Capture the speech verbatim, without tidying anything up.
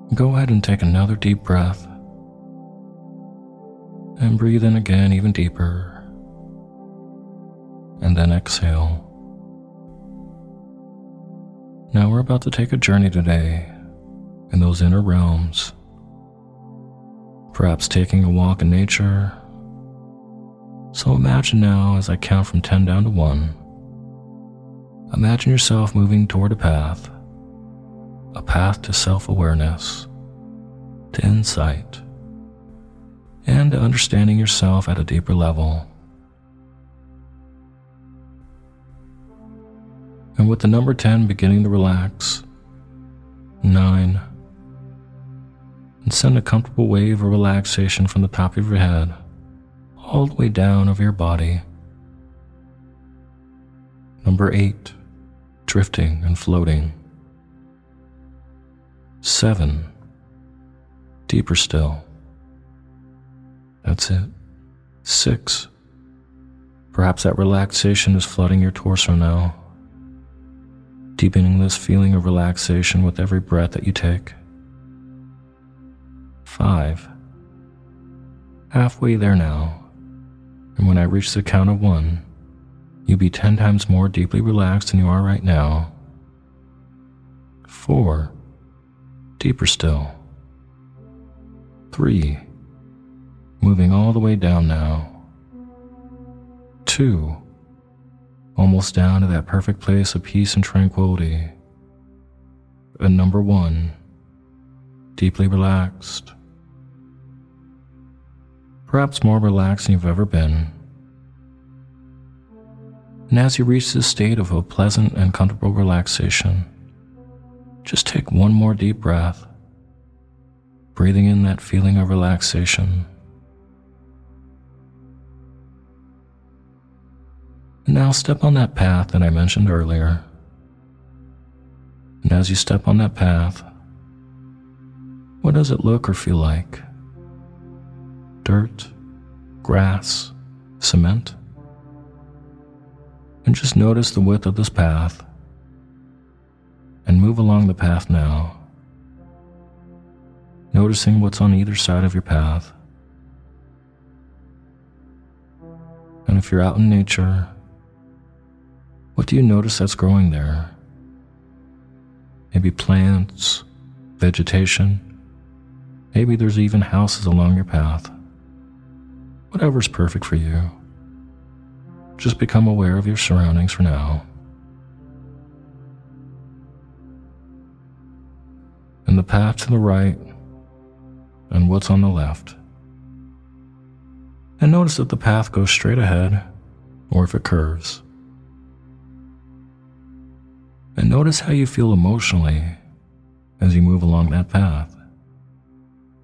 Go ahead and take another deep breath. And breathe in again even deeper. And then exhale. Now we're about to take a journey today in those inner realms. Perhaps taking a walk in nature. So imagine now as I count from ten down to one. Imagine yourself moving toward a path. A path to self-awareness, to insight, and to understanding yourself at a deeper level. And with the number ten beginning to relax, nine, and send a comfortable wave of relaxation from the top of your head all the way down over your body. Number eight, drifting and floating. Seven, deeper still. That's it. Six, perhaps that relaxation is flooding your torso now, deepening this feeling of relaxation with every breath that you take. Five, halfway there now, and when I reach the count of one, you'll be ten times more deeply relaxed than you are right now. Four, deeper still. Three, moving all the way down now. Two, almost down to that perfect place of peace and tranquility. And number one, deeply relaxed. Perhaps more relaxed than you've ever been. And as you reach this state of a pleasant and comfortable relaxation, just take one more deep breath, breathing in that feeling of relaxation. And now step on that path that I mentioned earlier. And as you step on that path, what does it look or feel like? Dirt, grass, cement? And just notice the width of this path and move along the path now, noticing what's on either side of your path. And if you're out in nature, what do you notice that's growing there? Maybe plants, vegetation, maybe there's even houses along your path. Whatever's perfect for you. Just become aware of your surroundings for now. And the path to the right, and what's on the left. And notice if the path goes straight ahead, or if it curves. And notice how you feel emotionally as you move along that path.